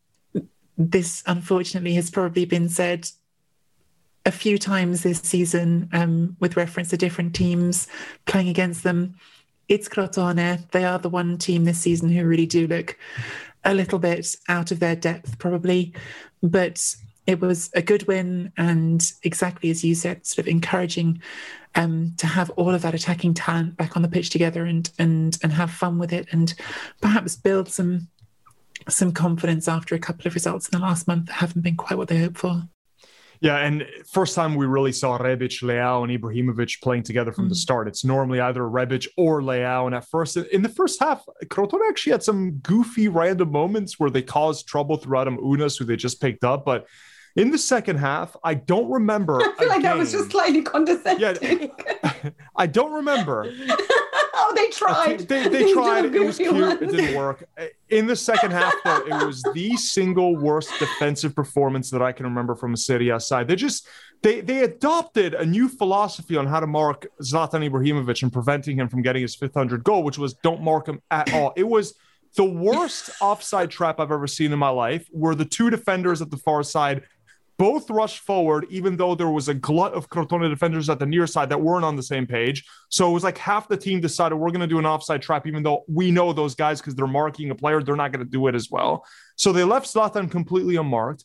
this unfortunately has probably been said a few times this season with reference to different teams playing against them. It's Crotone. They are the one team this season who really do look a little bit out of their depth probably, but it was a good win, and exactly as you said, sort of encouraging to have all of that attacking talent back on the pitch together and have fun with it, and perhaps build some confidence after a couple of results in the last month that haven't been quite what they hoped for. Yeah, and first time we really saw Rebic, Leao, and Ibrahimovic playing together from the start. It's normally either Rebic or Leao, and in the first half, Crotone actually had some goofy random moments where they caused trouble through Adam Unas, who they just picked up, but in the second half, I don't remember. I feel like that was just slightly condescending. Yeah, I don't remember. Oh, they tried. They tried. It was cute. It didn't work. In the second half, though, it was the single worst defensive performance that I can remember from a Serie A side. They adopted a new philosophy on how to mark Zlatan Ibrahimovic and preventing him from getting his 500th goal, which was don't mark him at all. It was the worst offside trap I've ever seen in my life, where the two defenders at the far side both rushed forward, even though there was a glut of Crotone defenders at the near side that weren't on the same page. So it was like half the team decided we're going to do an offside trap, even though we know those guys, because they're marking a player, they're not going to do it as well. So they left Zlatan completely unmarked.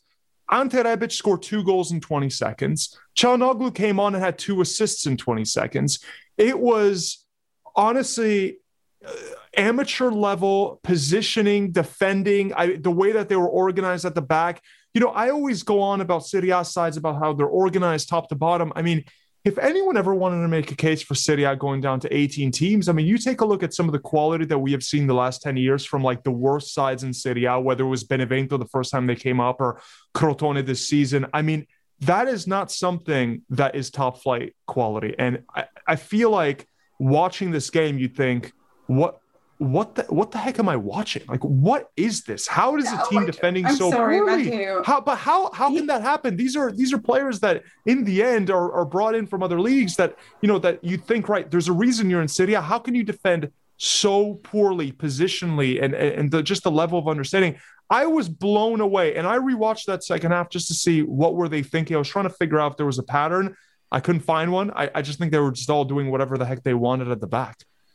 Ante Rebic scored 2 goals in 20 seconds. Çalhanoğlu came on and had 2 assists in 20 seconds. It was honestly amateur level positioning, defending, the way that they were organized at the back. You know, I always go on about Serie A sides about how they're organized top to bottom. I mean, if anyone ever wanted to make a case for Serie A going down to 18 teams, I mean, you take a look at some of the quality that we have seen the last 10 years from like the worst sides in Serie A, whether it was Benevento the first time they came up or Crotone this season. I mean, that is not something that is top flight quality. And I feel like watching this game, you think, what the heck am I watching? Like, what is this? How is a team defending so poorly? How can that happen? These are players that in the end are brought in from other leagues that, you know, that you think, right, there's a reason you're in Serie A. How can you defend so poorly positionally and just the level of understanding? I was blown away, and I rewatched that second half just to see what were they thinking. I was trying to figure out if there was a pattern. I couldn't find one. I just think they were just all doing whatever the heck they wanted at the back.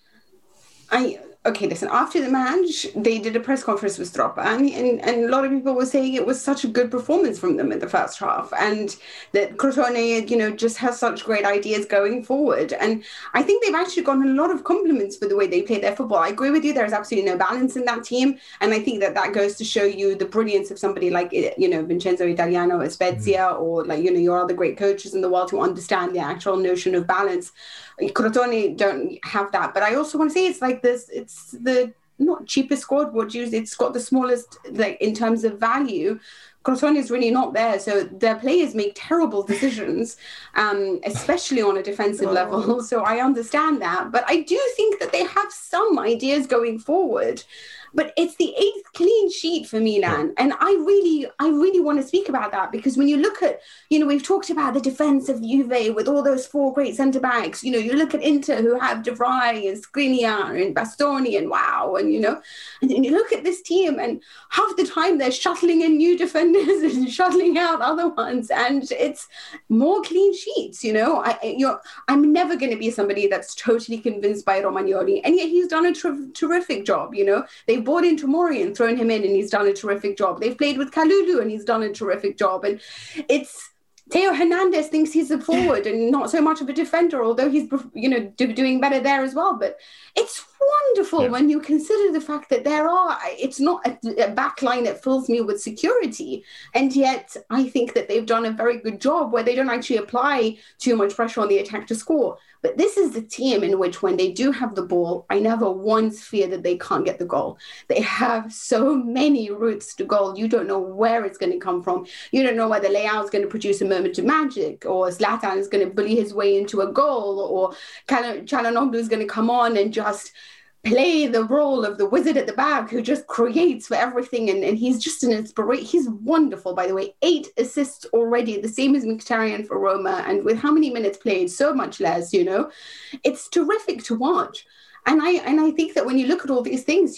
Okay, listen, after the match, they did a press conference with Stroppa, and a lot of people were saying it was such a good performance from them in the first half, and that Crotone, you know, just has such great ideas going forward. And I think they've actually gotten a lot of compliments for the way they play their football. I agree with you, there's absolutely no balance in that team, and I think that goes to show you the brilliance of somebody like, you know, Vincenzo Italiano at Spezia, or like, you know, your other great coaches in the world who understand the actual notion of balance. Crotone don't have that, but I also want to say it's like this. It's the not cheapest squad. It's got the smallest, like in terms of value. Crotone is really not there, so their players make terrible decisions, especially on a defensive level. So I understand that, but I do think that they have some ideas going forward. But it's the 8th clean sheet for Milan. And I really want to speak about that, because when you look at, you know, we've talked about the defense of Juve with all those 4 great centre-backs. You know, you look at Inter, who have De Vrij and Skriniar and Bastoni and wow, and, you know, and then you look at this team and half the time they're shuttling in new defenders and shuttling out other ones. And it's more clean sheets, you know. I'm never going to be somebody that's totally convinced by Romagnoli. And yet he's done a terrific job, you know. They've brought in Tomori and thrown him in, and he's done a terrific job. They've played with Kalulu, and he's done a terrific job. And it's Theo Hernandez thinks he's a forward and not so much of a defender, although he's, you know, doing better there as well. But it's wonderful when you consider the fact that it's not a back line that fills me with security. And yet I think that they've done a very good job where they don't actually apply too much pressure on the attack to score. But this is the team in which when they do have the ball, I never once fear that they can't get the goal. They have so many routes to goal. You don't know where it's going to come from. You don't know whether Leao is going to produce a moment of magic, or Zlatan is going to bully his way into a goal, or Çalhanoğlu is going to come on and just play the role of the wizard at the back who just creates for everything. And he's just an inspiration. He's wonderful, by the way. 8 assists already, the same as Mkhitaryan for Roma. And with how many minutes played, so much less, you know. It's terrific to watch. And I think that when you look at all these things,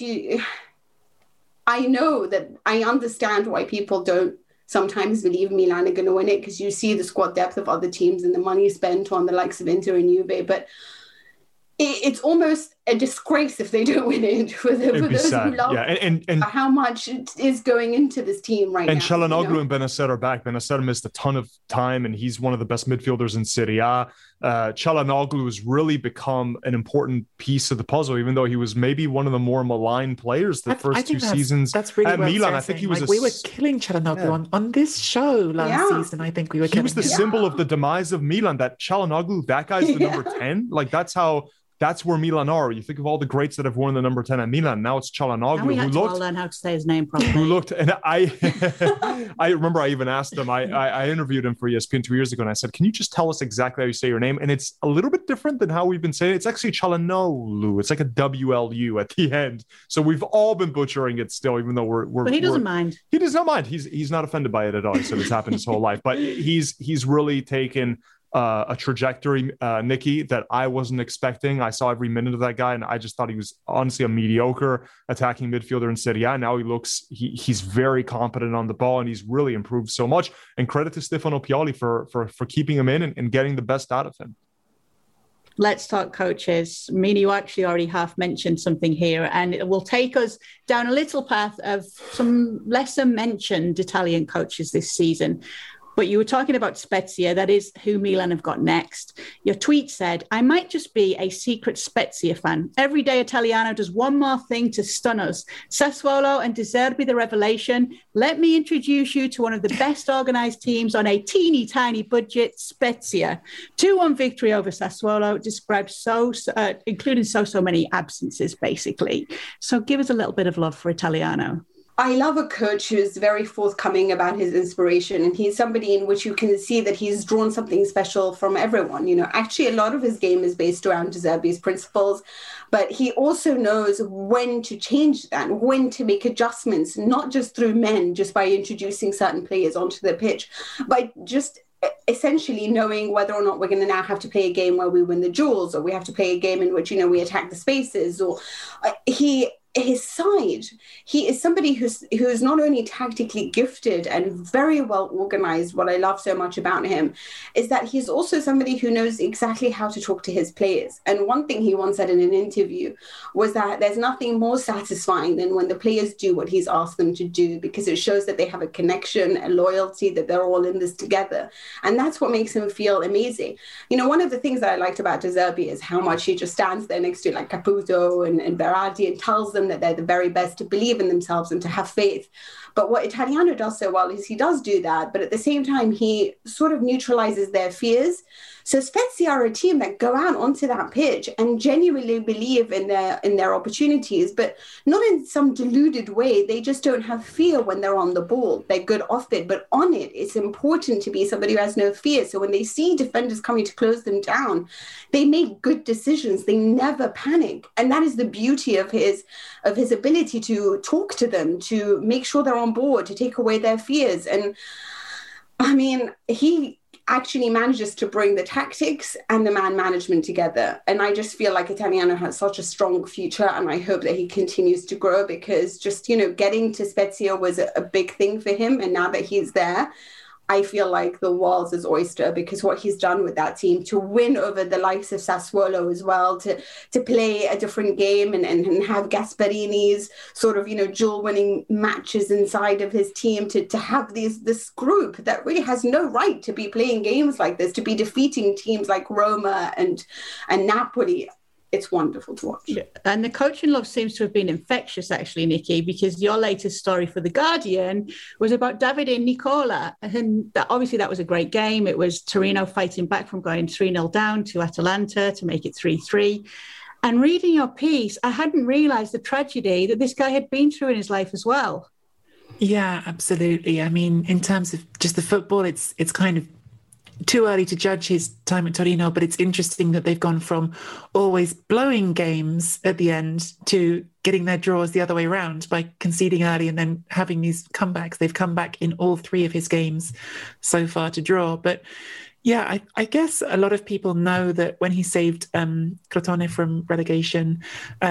I know that I understand why people don't sometimes believe Milan are going to win it, because you see the squad depth of other teams and the money spent on the likes of Inter and Juve. But it's almost a disgrace if they don't win it for those who love and how much is going into this team right now. And Çalhanoğlu and Bennacer are back. Bennacer missed a ton of time, and he's one of the best midfielders in Serie A. Çalhanoğlu has really become an important piece of the puzzle, even though he was maybe one of the more maligned players the first 2 seasons that's really at Milan. I think he was we were killing Çalhanoğlu on this show last season. I think we were. He was the symbol of the demise of Milan. That Çalhanoğlu, that guy's the number 10. Like that's where Milan are. You think of all the greats that have worn the number 10 at Milan. Now it's Çalhanoğlu, we had to all learn how to say his name properly. Who looked, and I remember I even asked him, I interviewed him for ESPN 2 years ago, and I said, can you just tell us exactly how you say your name? And it's a little bit different than how we've been saying it. It's actually Çalhanoğlu. It's like a WLU at the end. So we've all been butchering it still, even though we're but he doesn't mind. He does not mind. He's not offended by it at all. He said it's happened his whole life. But he's really taken a trajectory, Nikki, that I wasn't expecting. I saw every minute of that guy, and I just thought he was honestly a mediocre attacking midfielder in Serie A. Now he's very competent on the ball, and he's really improved so much. And credit to Stefano Pioli for keeping him in and getting the best out of him. Let's talk coaches. Mina, you actually already half mentioned something here, and it will take us down a little path of some lesser mentioned Italian coaches this season. But you were talking about Spezia. That is who Milan have got next. Your tweet said, I might just be a secret Spezia fan. Every day Italiano does one more thing to stun us. Sassuolo and De Zerbi, the revelation. Let me introduce you to one of the best organised teams on a teeny tiny budget, Spezia. 2-1 victory over Sassuolo, described including so many absences, basically. So give us a little bit of love for Italiano. I love a coach who's very forthcoming about his inspiration, and he's somebody in which you can see that he's drawn something special from everyone. Actually, a lot of his game is based around De Zerbi's principles, but he also knows when to change that, when to make adjustments, not just through men, just by introducing certain players onto the pitch, but just essentially knowing whether or not we're going to now have to play a game where we win the duels, or we have to play a game in which, we attack the spaces, or his side, he is somebody who's not only tactically gifted and very well organized. What I love so much about him is that he's also somebody who knows exactly how to talk to his players. And one thing he once said in an interview was that there's nothing more satisfying than when the players do what he's asked them to do, because it shows that they have a connection, a loyalty, that they're all in this together. And that's what makes him feel amazing. One of the things that I liked about De Zerbi is how much he just stands there next to like Caputo and Berardi and tells them that they're the very best, to believe in themselves and to have faith. But what Italiano does so well is he does do that, but at the same time, he sort of neutralizes their fears. So Spezia are a team that go out onto that pitch and genuinely believe in their opportunities, but not in some deluded way. They just don't have fear when they're on the ball. They're good off it, but on it, it's important to be somebody who has no fear. So when they see defenders coming to close them down, they make good decisions. They never panic. And that is the beauty of his ability to talk to them, to make sure they're on board, to take away their fears. And I mean, he actually manages to bring the tactics and the man management together. And I just feel like Italiano has such a strong future, and I hope that he continues to grow, because just, getting to Spezia was a big thing for him. And now that he's there, I feel like the world's his oyster, because what he's done with that team, to win over the likes of Sassuolo as well, to play a different game and have Gasparini's sort of, duel-winning matches inside of his team, to have this group that really has no right to be playing games like this, to be defeating teams like Roma and Napoli. It's wonderful to watch. And the coaching love seems to have been infectious, actually, Nikki, because your latest story for The Guardian was about Davide Nicola. And obviously that was a great game. It was Torino fighting back from going 3-0 down to Atalanta to make it 3-3. And reading your piece, I hadn't realised the tragedy that this guy had been through in his life as well. Yeah, absolutely. I mean, in terms of just the football, it's kind of too early to judge his time at Torino, but it's interesting that they've gone from always blowing games at the end to getting their draws the other way around by conceding early and then having these comebacks. They've come back in all three of his games so far to draw. But yeah, I guess a lot of people know that when he saved Crotone from relegation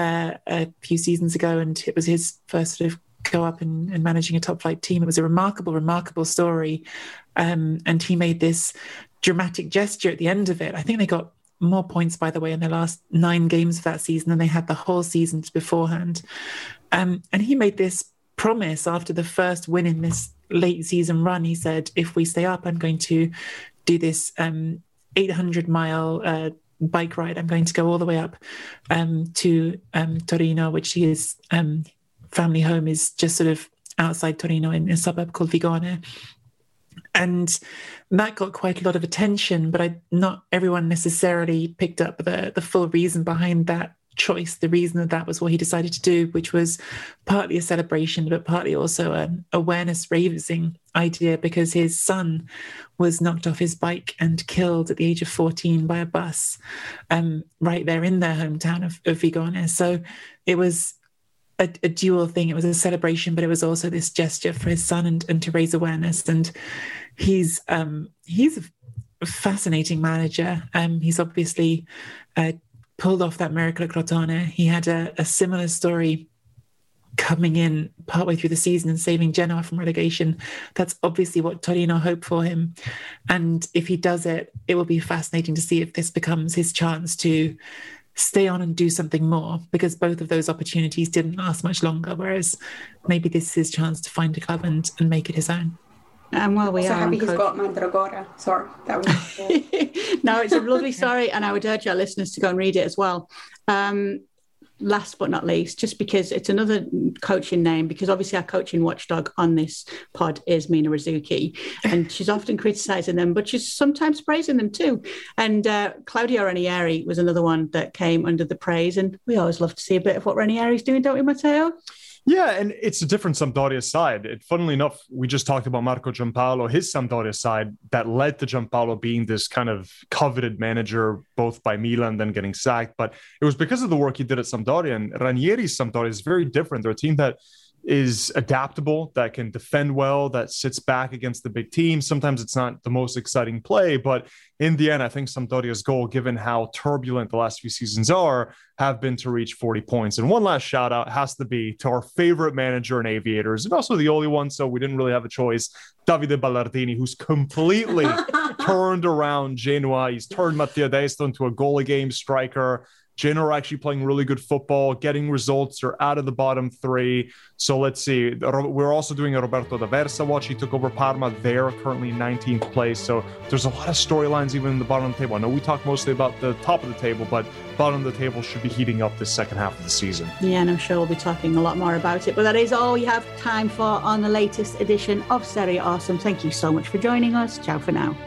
a few seasons ago, and it was his first sort of go up and managing a top flight team. It was a remarkable story. And he made this dramatic gesture at the end of it. I think they got more points, by the way, in their last 9 games of that season than they had the whole season beforehand. And he made this promise after the first win in this late season run. He said, if we stay up, I'm going to do this 800-mile bike ride. I'm going to go all the way up to Torino, which his family home is just sort of outside Torino in a suburb called Vigone. And that got quite a lot of attention, but not everyone necessarily picked up the full reason behind that choice, the reason that was what he decided to do, which was partly a celebration, but partly also an awareness-raising idea, because his son was knocked off his bike and killed at the age of 14 by a bus right there in their hometown of Vigone. So it was a dual thing. It was a celebration, but it was also this gesture for his son and to raise awareness. And he's a fascinating manager. He's obviously pulled off that miracle at Crotone. He had a similar story coming in partway through the season and saving Genoa from relegation. That's obviously what Torino hope for him. And if he does it, it will be fascinating to see if this becomes his chance to stay on and do something more, because both of those opportunities didn't last much longer, whereas maybe this is his chance to find a club and make it his own. And while we so are happy he's got Mandragora. Sorry, that was no, it's a lovely story, and I would urge our listeners to go and read it as well. Last but not least, just because it's another coaching name, because obviously our coaching watchdog on this pod is Mina Rzouki, and she's often criticising them, but she's sometimes praising them too. And Claudio Ranieri was another one that came under the praise, and we always love to see a bit of what Ranieri's doing, don't we, Matteo? Yeah, and it's a different Sampdoria side. Funnily enough, we just talked about Marco Giampaolo, his Sampdoria side that led to Giampaolo being this kind of coveted manager, both by Milan, then getting sacked. But it was because of the work he did at Sampdoria. And Ranieri's Sampdoria is very different. They're a team that is adaptable, that can defend well, that sits back against the big teams. Sometimes it's not the most exciting play, but in the end, I think Sampdoria's goal, given how turbulent the last few seasons are, have been to reach 40 points. And one last shout out has to be to our favorite manager in Aviators, and also the only one, so we didn't really have a choice, Davide Ballardini, who's completely turned around Genoa. He's turned Mattia Destro into a goal-a-game striker. Genoa are actually playing really good football, getting results. They're out of the bottom three. So let's see. We're also doing a Roberto D'Aversa watch. He took over Parma. They're currently 19th place. So there's a lot of storylines even in the bottom of the table. I know we talk mostly about the top of the table, but bottom of the table should be heating up this second half of the season. Yeah, and I'm sure we'll be talking a lot more about it. But that is all we have time for on the latest edition of Serie Awesome. Thank you so much for joining us. Ciao for now.